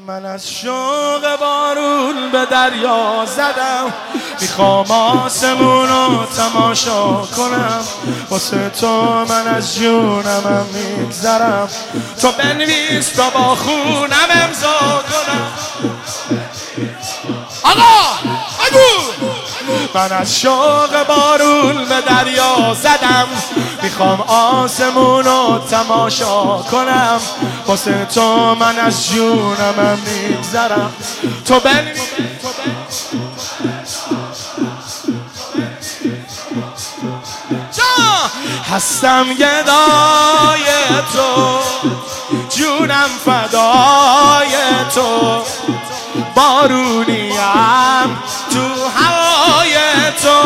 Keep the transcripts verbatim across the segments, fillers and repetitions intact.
من از شوق بارون به دریا زدم، میخوام آسمونو تماشا کنم. واسه تو من از جونمم میگذرم، تو بنویس تا با خونم امضا کنم. آقا بگو. من از شوق بارون به دریا زدم، میخوام آسمونو تماشا کنم. واسه تو من از جونمم میگذرم، تو بنویس. هستم گدای تو، جونم فدای تو، بارونیم تو هوای تو.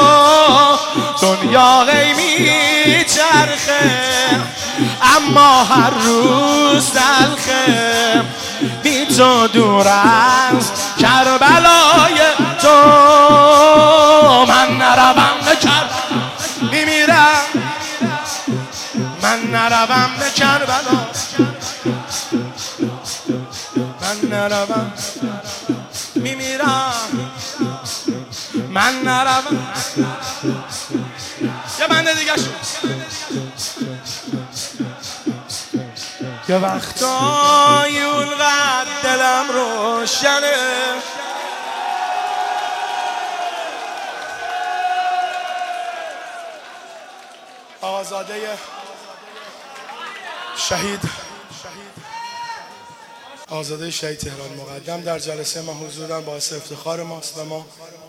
دنیا غی میچرخه اما هر روز تلخه، بی تو دور از کربلای تو. من نروم به کربلا میمیرم، من نروم به کربلا، من نروم میمیرم، من نروم. یه بنده دیگه شو. یه وقتایی اونقدر دلم روشنه، آقازاده شهید آزاده شهید تهران مقدم در جلسه ما حضورم باعث افتخار ماست و ما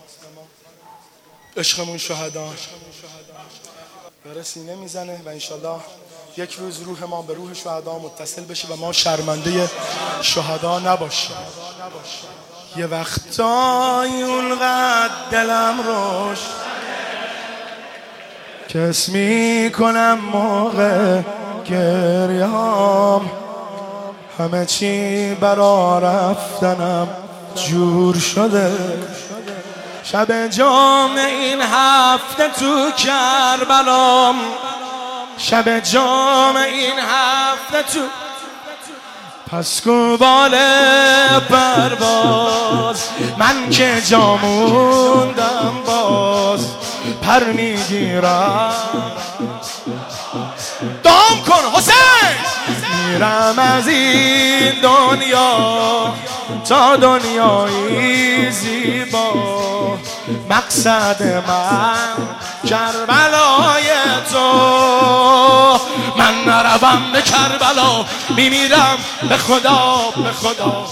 عشقمون شهدا داره سینه میزنه و انشالله یک روز روح ما به روح شهدا متصل بشه و ما شرمنده شهدا نباشیم. یه وقتایی اونقدر دلم روش که اسم میکنم موقع گریهام، همه چی برا رفتنم جور شده. شب جام این هفته تو کربلام، شب جام این هفته تو. پس کوبال پرواز من که جا موندم باز، پر میگیرم دام کن حسین. میرم از این دنیا تا دنیایی زیبا، مقصد من کربلای تو. من نروم به کربلا میمیرم، به خدا به خدا.